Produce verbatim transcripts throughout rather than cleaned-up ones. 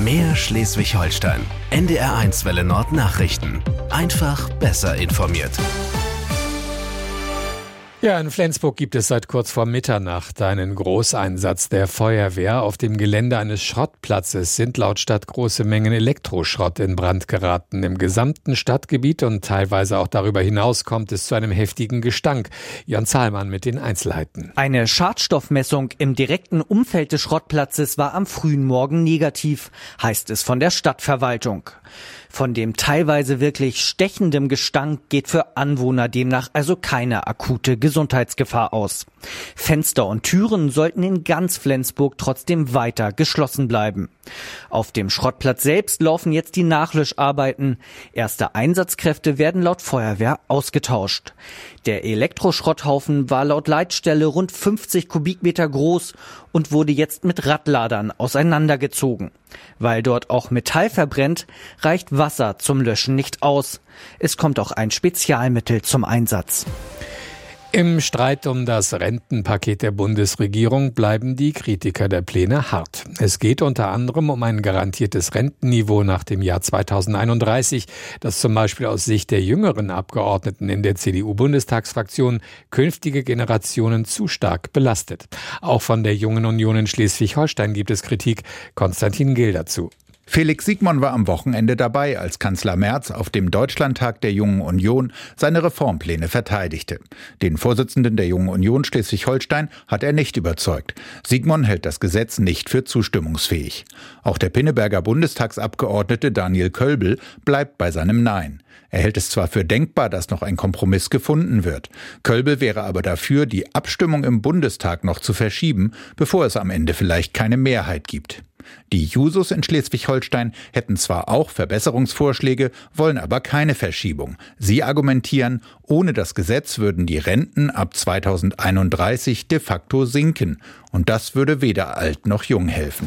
Mehr Schleswig-Holstein. N D R eins Welle Nord Nachrichten. Einfach besser informiert. Ja, in Flensburg gibt es seit kurz vor Mitternacht einen Großeinsatz der Feuerwehr. Auf dem Gelände eines Schrottplatzes sind laut Stadt große Mengen Elektroschrott in Brand geraten. Im gesamten Stadtgebiet und teilweise auch darüber hinaus kommt es zu einem heftigen Gestank. Jan Zahlmann mit den Einzelheiten. Eine Schadstoffmessung im direkten Umfeld des Schrottplatzes war am frühen Morgen negativ, heißt es von der Stadtverwaltung. Von dem teilweise wirklich stechendem Gestank geht für Anwohner demnach also keine akute Gesundheitsgefahr aus. Fenster und Türen sollten in ganz Flensburg trotzdem weiter geschlossen bleiben. Auf dem Schrottplatz selbst laufen jetzt die Nachlöscharbeiten. Erste Einsatzkräfte werden laut Feuerwehr ausgetauscht. Der Elektroschrotthaufen war laut Leitstelle rund fünfzig Kubikmeter groß und wurde jetzt mit Radladern auseinandergezogen. Weil dort auch Metall verbrennt, reicht Wasser zum Löschen nicht aus. Es kommt auch ein Spezialmittel zum Einsatz. Im Streit um das Rentenpaket der Bundesregierung bleiben die Kritiker der Pläne hart. Es geht unter anderem um ein garantiertes Rentenniveau nach dem Jahr zweitausendeinunddreißig, das zum Beispiel aus Sicht der jüngeren Abgeordneten in der C D U-Bundestagsfraktion künftige Generationen zu stark belastet. Auch von der Jungen Union in Schleswig-Holstein gibt es Kritik. Konstantin Gill dazu. Felix Sigmon war am Wochenende dabei, als Kanzler Merz auf dem Deutschlandtag der Jungen Union seine Reformpläne verteidigte. Den Vorsitzenden der Jungen Union Schleswig-Holstein hat er nicht überzeugt. Sigmon hält das Gesetz nicht für zustimmungsfähig. Auch der Pinneberger Bundestagsabgeordnete Daniel Kölbel bleibt bei seinem Nein. Er hält es zwar für denkbar, dass noch ein Kompromiss gefunden wird. Kölbel wäre aber dafür, die Abstimmung im Bundestag noch zu verschieben, bevor es am Ende vielleicht keine Mehrheit gibt. Die Jusos in Schleswig-Holstein hätten zwar auch Verbesserungsvorschläge, wollen aber keine Verschiebung. Sie argumentieren, ohne das Gesetz würden die Renten ab zweitausendeinunddreißig de facto sinken. Und das würde weder alt noch jung helfen.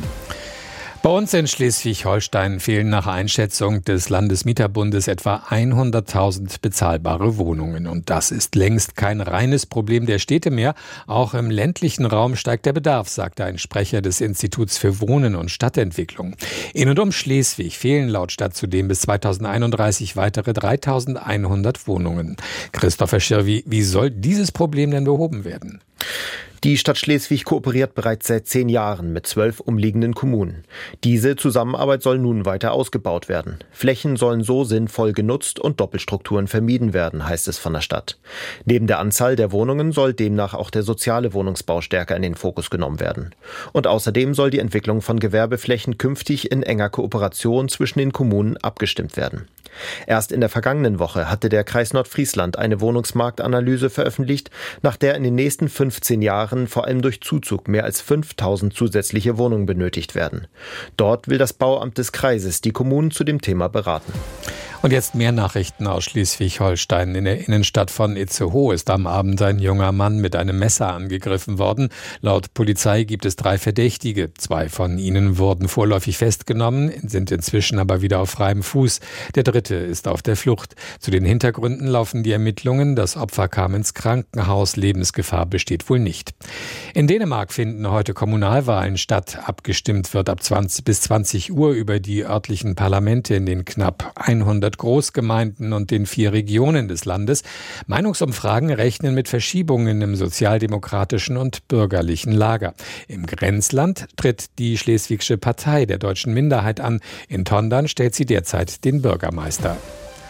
Bei uns in Schleswig-Holstein fehlen nach Einschätzung des Landesmieterbundes etwa hunderttausend bezahlbare Wohnungen. Und das ist längst kein reines Problem der Städte mehr. Auch im ländlichen Raum steigt der Bedarf, sagte ein Sprecher des Instituts für Wohnen und Stadtentwicklung. In und um Schleswig fehlen laut Stadt zudem bis zweitausendeinunddreißig weitere dreitausendeinhundert Wohnungen. Christopher Schirwi, wie soll dieses Problem denn behoben werden? Die Stadt Schleswig kooperiert bereits seit zehn Jahren mit zwölf umliegenden Kommunen. Diese Zusammenarbeit soll nun weiter ausgebaut werden. Flächen sollen so sinnvoll genutzt und Doppelstrukturen vermieden werden, heißt es von der Stadt. Neben der Anzahl der Wohnungen soll demnach auch der soziale Wohnungsbau stärker in den Fokus genommen werden. Und außerdem soll die Entwicklung von Gewerbeflächen künftig in enger Kooperation zwischen den Kommunen abgestimmt werden. Erst in der vergangenen Woche hatte der Kreis Nordfriesland eine Wohnungsmarktanalyse veröffentlicht, nach der in den nächsten fünfzehn Jahren vor allem durch Zuzug mehr als fünftausend zusätzliche Wohnungen benötigt werden. Dort will das Bauamt des Kreises die Kommunen zu dem Thema beraten. Und jetzt mehr Nachrichten aus Schleswig-Holstein. In der Innenstadt von Itzehoe ist am Abend ein junger Mann mit einem Messer angegriffen worden. Laut Polizei gibt es drei Verdächtige. Zwei von ihnen wurden vorläufig festgenommen, sind inzwischen aber wieder auf freiem Fuß. Der dritte ist auf der Flucht. Zu den Hintergründen laufen die Ermittlungen. Das Opfer kam ins Krankenhaus. Lebensgefahr besteht wohl nicht. In Dänemark finden heute Kommunalwahlen statt. Abgestimmt wird ab zwanzig bis zwanzig Uhr über die örtlichen Parlamente in den knapp hundert Großgemeinden und den vier Regionen des Landes. Meinungsumfragen rechnen mit Verschiebungen im sozialdemokratischen und bürgerlichen Lager. Im Grenzland tritt die Schleswigsche Partei der deutschen Minderheit an. In Tondern stellt sie derzeit den Bürgermeister.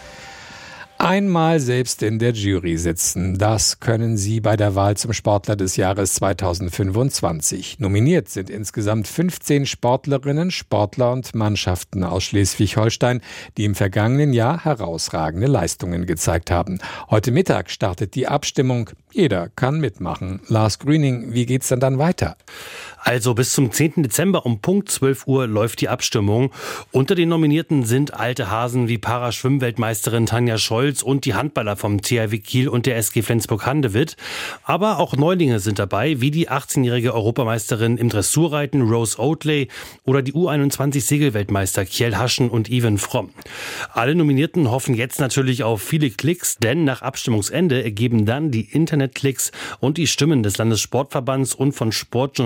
Einmal selbst in der Jury sitzen, das können Sie bei der Wahl zum Sportler des Jahres zweitausendfünfundzwanzig. Nominiert sind insgesamt fünfzehn Sportlerinnen, Sportler und Mannschaften aus Schleswig-Holstein, die im vergangenen Jahr herausragende Leistungen gezeigt haben. Heute Mittag startet die Abstimmung. Jeder kann mitmachen. Lars Grüning, wie geht's denn dann weiter? Also bis zum zehnten Dezember um Punkt zwölf Uhr läuft die Abstimmung. Unter den Nominierten sind alte Hasen wie Paraschwimmweltmeisterin Tanja Scholz und die Handballer vom T H W Kiel und der S G Flensburg-Handewitt. Aber auch Neulinge sind dabei, wie die achtzehnjährige Europameisterin im Dressurreiten Rose Oatley oder die U einundzwanzig Segelweltmeister Kjell Haschen und Even Fromm. Alle Nominierten hoffen jetzt natürlich auf viele Klicks, denn nach Abstimmungsende ergeben dann die Internetklicks und die Stimmen des Landessportverbands und von Sportjournalistinnen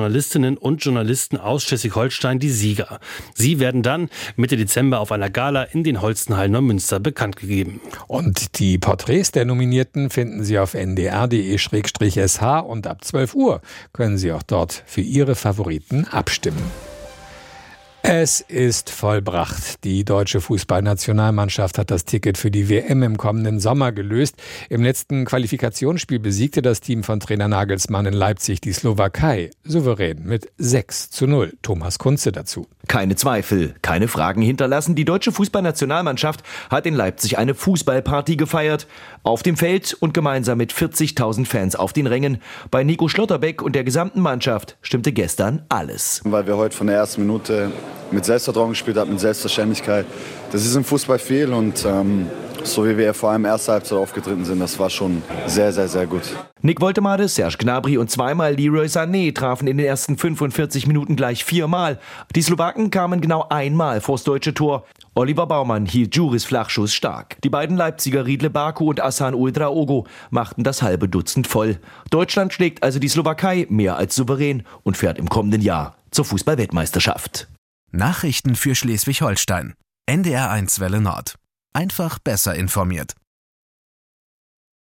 Journalistinnen und Journalisten aus Schleswig-Holstein die Sieger. Sie werden dann Mitte Dezember auf einer Gala in den Holstenhallen Neumünster bekannt gegeben. Und die Porträts der Nominierten finden Sie auf n d r punkt d e slash s h und ab zwölf Uhr können Sie auch dort für Ihre Favoriten abstimmen. Es ist vollbracht. Die deutsche Fußballnationalmannschaft hat das Ticket für die W M im kommenden Sommer gelöst. Im letzten Qualifikationsspiel besiegte das Team von Trainer Nagelsmann in Leipzig die Slowakei souverän mit sechs zu null. Thomas Kunze dazu. Keine Zweifel, keine Fragen hinterlassen. Die deutsche Fußballnationalmannschaft hat in Leipzig eine Fußballparty gefeiert. Auf dem Feld und gemeinsam mit vierzigtausend Fans auf den Rängen. Bei Nico Schlotterbeck und der gesamten Mannschaft stimmte gestern alles. Weil wir heute von der ersten Minute mit Selbstvertrauen gespielt haben, mit Selbstverständlichkeit. Das ist im Fußball viel und ähm, so wie wir vor allem erste Halbzeit aufgetreten sind, das war schon sehr, sehr, sehr gut. Nick Woltemade, Serge Gnabry und zweimal Leroy Sané trafen in den ersten fünfundvierzig Minuten gleich viermal. Die Slowaken kamen genau einmal vors deutsche Tor. Oliver Baumann hielt Juris Flachschuss stark. Die beiden Leipziger Riedle Baku und Asan Ultraogo machten das halbe Dutzend voll. Deutschland schlägt also die Slowakei mehr als souverän und fährt im kommenden Jahr zur Fußball-Weltmeisterschaft. Nachrichten für Schleswig-Holstein. N D R eins Welle Nord. Einfach besser informiert.